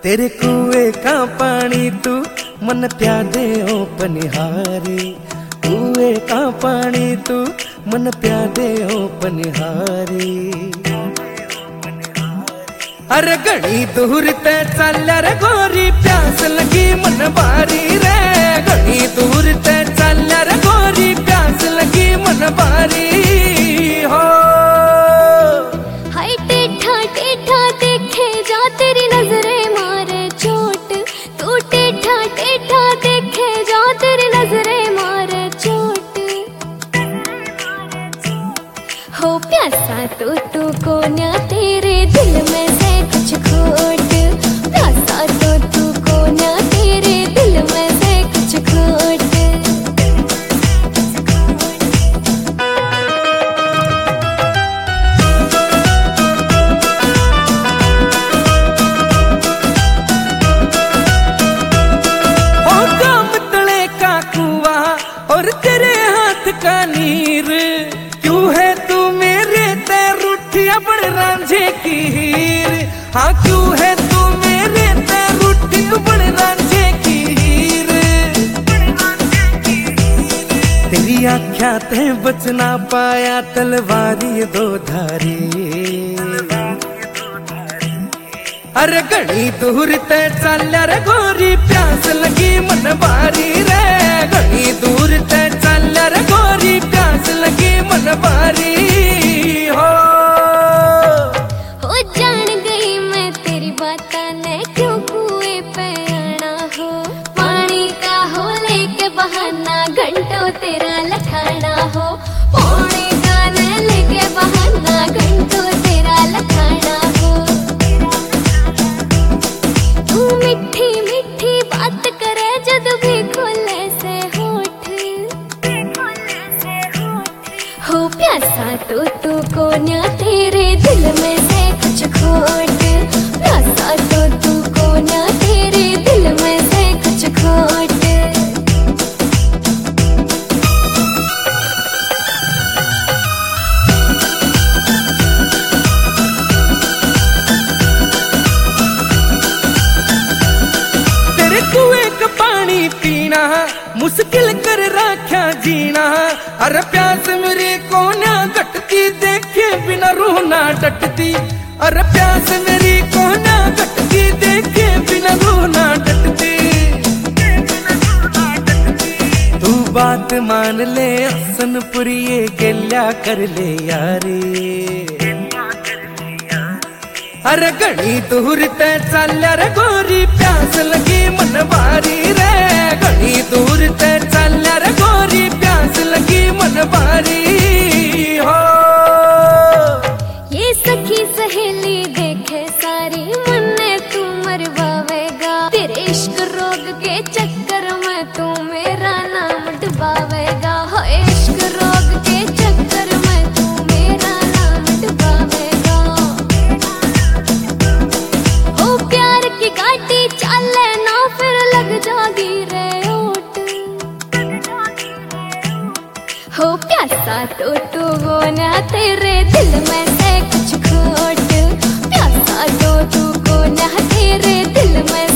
तेरे कुएं का पानी तू मन प्यादे ओ पनिहारी, कुएं का पानी तू मन प्यादे ओ पनिहारी। अरे घणी दूर ते चाल्या रे गोरी, प्यास लगी मन बारी रे। घणी दूर ते चाल्या रे गोरी, प्यास लगी मन बारी हो। हाय टेढ़ा टेढ़ा देखे जा तेरी नजरे मारे चोट, तू टेढ़ा टेढ़ा देखे जा तेरी नजरे मारे चोट। हो प्यासा तो को ना तेरे दिल में से कुछ खोट, प्यासा तो को ना तेरे दिल में से कुछ खोट। और तेरे हाथ का नीर, क्यों है तू मेरे ते रूठिया बड़ रांझे की हीर। हाँ क्यों है तू मेरे ते रूठी बड़ रांझे की हीर। तेरी आख्या ते बच ना पाया तलवारी दो धारी। अरे घणी दूर ते चाल्या रे गोरी, प्यास लगी मन बारी रे। घणी दूर ते चाल्या रे गोरी, प्यास लगी मन बारी हो। जान गई मैं तेरी बातां ने, क्यों कुएं पे आना हो। पानी का हो लेके बहाना, घंटों तेरा लखाना हो। पानी का ने लेके बहाना, घंटों तेरा लखाना हो। तू मीठी मीठी बात करे जद भी खोले से होठ, हो प्यासा तो को ना तेरे दिल में से कुछ खोट। प्यासा तो को ना तेरे दिल में से कुछ खोट। तेरे कुएं का पानी पीना मुश्किल कर रखा जीना। अरे प्यास मेरी को ना घटती, देखे बिना रूह ना डटती। अरे प्यास मेरी को ना घटती, देखे बिना रूह ना डटती। तू बात मान ले हसनपुरी, ये गेल्या कर ले यारी। अरे घणी दूर ते चाल्या रे गोरी, प्यास लगी मन बारी रे। घणी दूर ते चाल्या रे गोरी, प्यास लगी मन बारी हो। ये सखी सहेली देखे सारी, मन्ने तू मरवावेगा। तेरे इश्क रोग के चक्कर में तू मेरा नाम डुबावेगा। हो इश्क रोग के चक्कर में तू मेरा नाम डुबावेगा। हो प्यार की गाड़ी चले ना, फिर लग जागी रे ओट। हो प्यासा तो वो ना तेरे दिल में से कुछ खोट। प्यासा तो को ना तेरे दिल में